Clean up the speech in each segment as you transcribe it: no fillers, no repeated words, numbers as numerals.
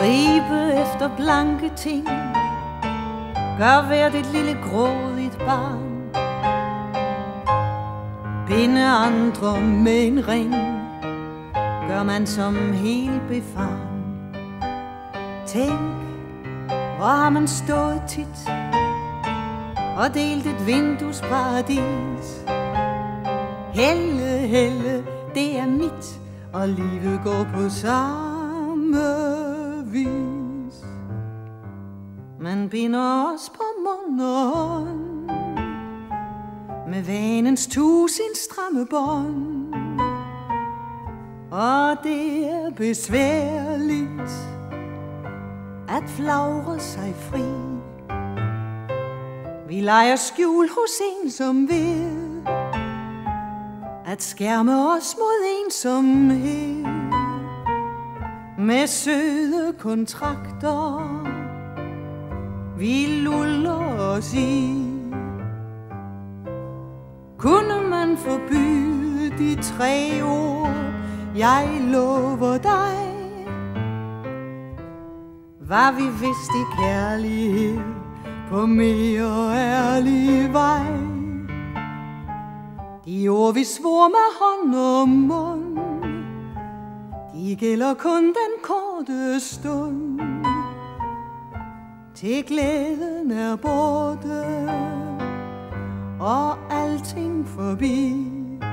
Gribe efter blanke ting, gør hvert et lille grådigt barn. Binde andre med en ring, gør man som helt befaren. Tænk, hvor har man stået tit og delt et vinduesparadis. Helle, helle, det er mit, og livet går på samme vis. Man binder os på mund og hånd med vanens 1000 stramme bånd, og det er besværligt at flagre sig fri. Vi leger skjul hos en, som ved at skærme os mod ensomhed med søde kontrakter vi luller os i. Kunne man forbyde de 3 ord, jeg lover dig, var vi vist i kærlighed på mere ærlig vej. De ord vi svor med hånd og mund, de gælder kun den korte stund, til glæden er borte og alting forbi.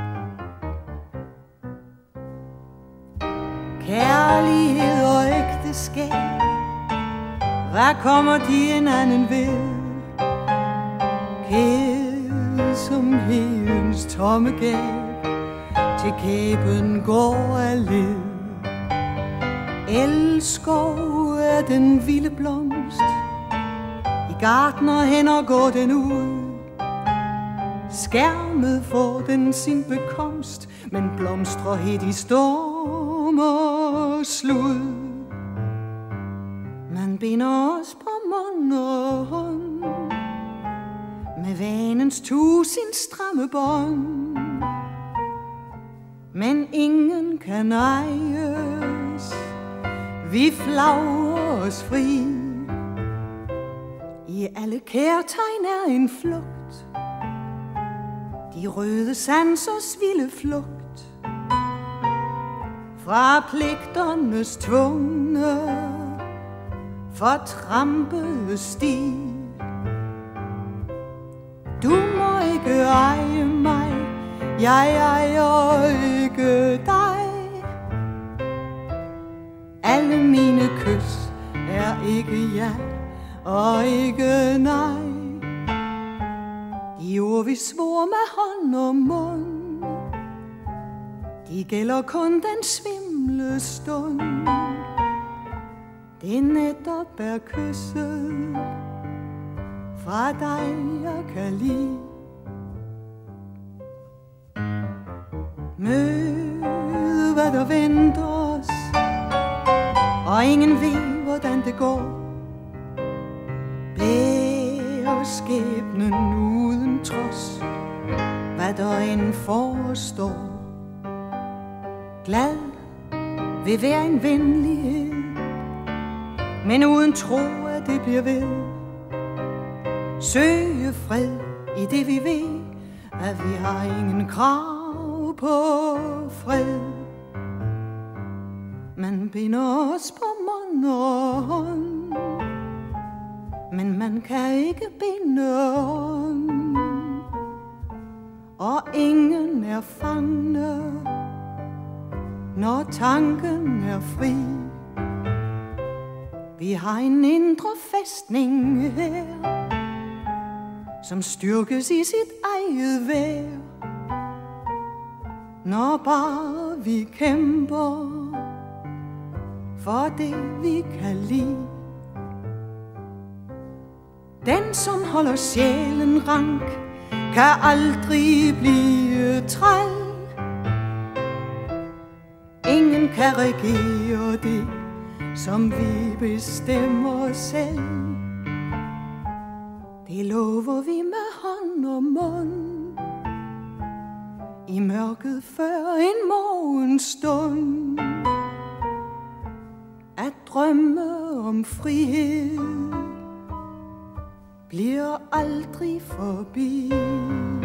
Kærlighed og ægteskab, hvad kommer de hinanden ved? Kædsomhedens tomme gab, til kæben går af led. Elskov er den vilde blomst, i gartner hænder går den ud. Skærmet får den sin bekomst, men blomstrer helt i storm og slud. Man binder os på mund og hånd med vanens 1000 stramme bånd, men ingen kan ejes, vi flagrer os fri. I alle kærtegn er en flugt, de røde sansers vilde flugt fra pligternes tvungne fortrampede sti. Du må ikke eje mig, jeg ejer ikke dig. Alle mine kys er ikke ja og ikke nej. De ord vi svor med hånd og mund, de gælder kun den svimle stund. Det netop er kysset fra dig jeg kan lide. Møde hvad der venter os, og ingen ved hvordan det går. Bære skæbnen uden trods, hvad der end forestår. Glad vil være en venlighed, men uden tro at det bliver ved. Søge fred i det vi ved, at vi har ingen krav på fred. Man binder os på mund og hånd, men man kan ikke binde ånd, og ingen er fangne, når tanken er fri. Vi har en indre fæstning her, som styrkes i sit eget vejr, når bare vi kæmper for det vi kan lide. Den som holder sjælen rank, kan aldrig blive træl. Ingen kan regere det, som vi bestemmer selv. Det lover vi med hånd og mund, i mørket før en morgenstund, at drømme om frihed bliver aldrig forbi.